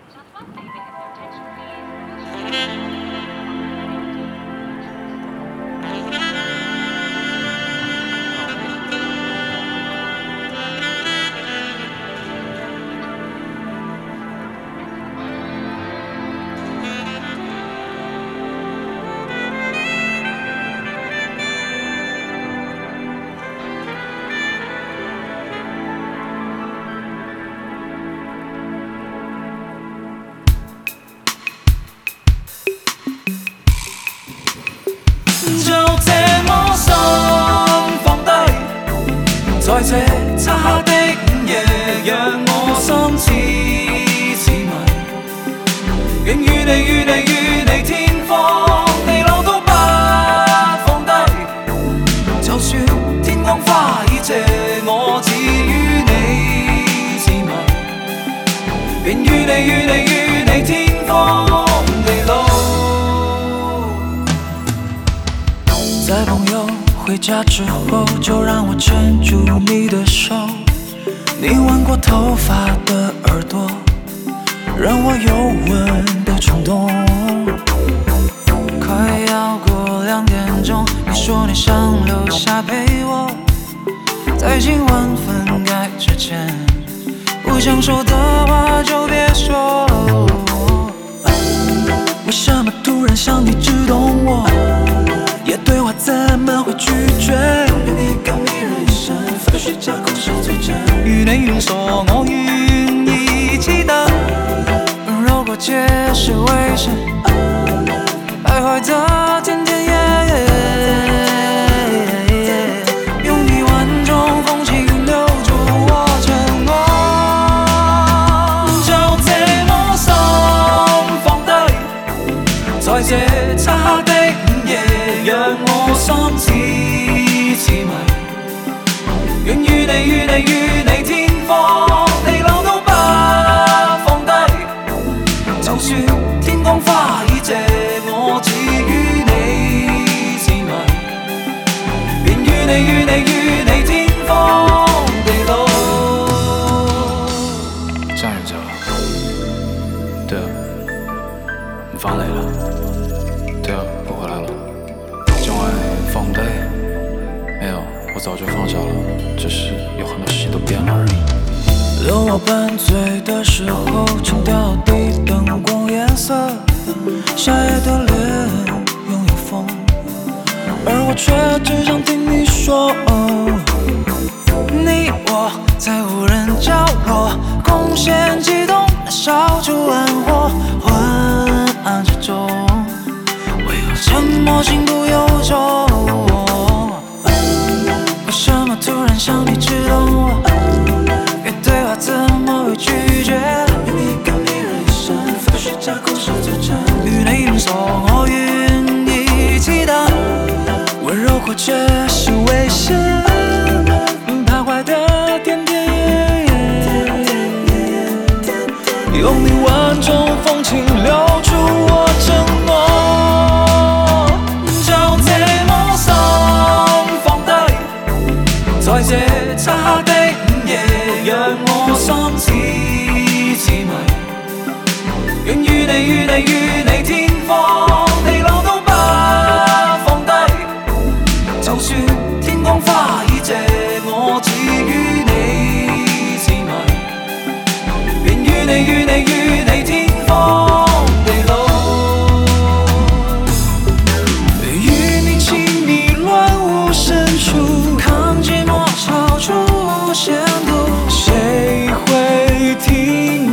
就這麼心放低，在這漆黑的午夜，讓我心似迷。願與你天荒地老都不放低，就算天光花已謝，我只於你自迷。願與你天荒地老。在朋友回家之後，就讓我牽住你的手，你吻過頭髮的耳朵，讓我有吻的衝動。快要過2點鐘，你說你想留下陪我，在今晚分開之前，不想說的話就別說。為什麼突然想你只懂我，也對話怎麼會拒絕？願你跟迷人一生，廢墟架構是最真。與你願說，我願意期待。如果街是危險，徘徊的天天夜夜，用一萬種風情留住我承諾。就這麼心放低，在這漆黑的讓我心似迷，願與你天荒地老都不放低，就算天光花已謝，我只於你自迷。願與你天荒地老。 这样也叫？对啊，你翻嚟啦？对啊，我回來了。今晚放不低？沒有，我早就放下了，只是有很多事情都變了而已。 等我半醉的時候，清掉地燈光顏色，夏夜的臉擁有風，而我卻只想聽你說。你我在無人角落，空閒悸動，燒出暗火，昏暗之中，唯有沉默心不由衷。為什麼突然想你只懂我，越對話怎麼會拒絕？願你跟迷人一生，廢墟架構是最真。與你願說，我願意期待。溫柔或者是危險，徘徊的天天夜夜，用你萬種風情留住我承諾。就這麼心放低，在這漆黑的午夜，讓我心似迷。願與你天荒地老都不放低，就算天光花已謝，我只於你自迷。願與你天荒地老。與你親密亂舞深處，看寂寞超出限度，誰會聽